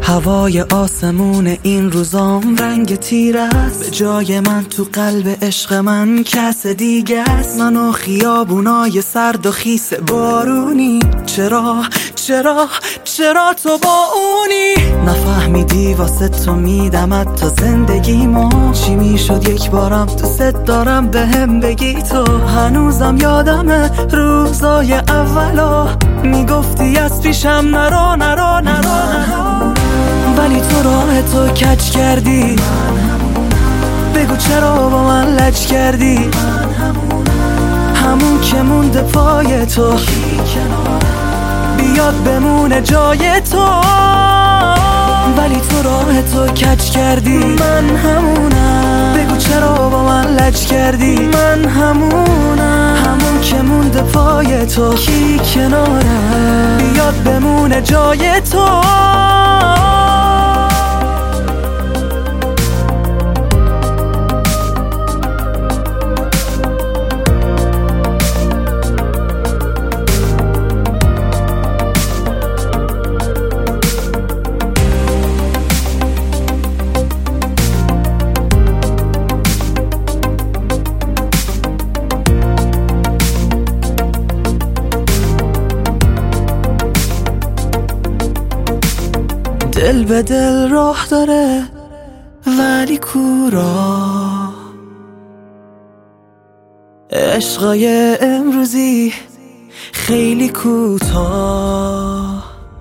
هوای آسمون این روزام رنگ تیر است، به جای من تو قلب عشق من کس دیگه است. من و خیابونای سرد و خیس بارونی، چرا تو با اونی؟ نفهمیدی واسه تو میدمت تا زندگی ما چی میشد یک بارم دوست دارم بهم بگی تو. هنوزم یادمه روزای اولا میگفتی از پیشم نرو ولی تو راه تو کج کردی. بگو چرا با من لج کردی؟ همون که مونده پای تو بیاد بمونه جای تو. ولی تو راه تو کج کردی، من همونم. بگو چرا با من لج کردی؟ من همونم. همون که مونده پای تو کی کناره بیاد بمونه جای تو. دل به دل راه داره ولی کورا، عشقای امروزی خیلی کوتاه.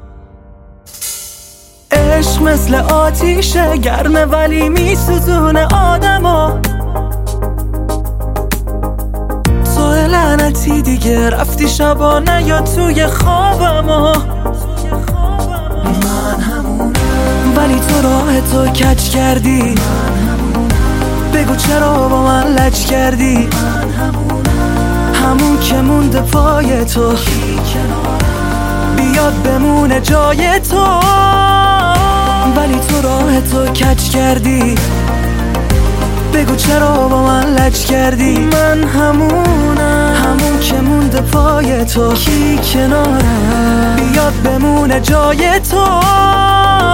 عشق مثل آتیشه گرمه ولی میسوزونه آدمو. تو لعنتی دیگه رفتی شبا نیا توی خوابمو. ولی تو راه تو کج کردی. بگو چرا با من لج کردی؟ همون که مونده پای تو بیاد بمونه جای تو. ولی تو راه تو کج کردی. بگو چرا با من لج کردی؟ من همونم. همون که مونده پای تو کی کناره بیاد بمونه جای تو.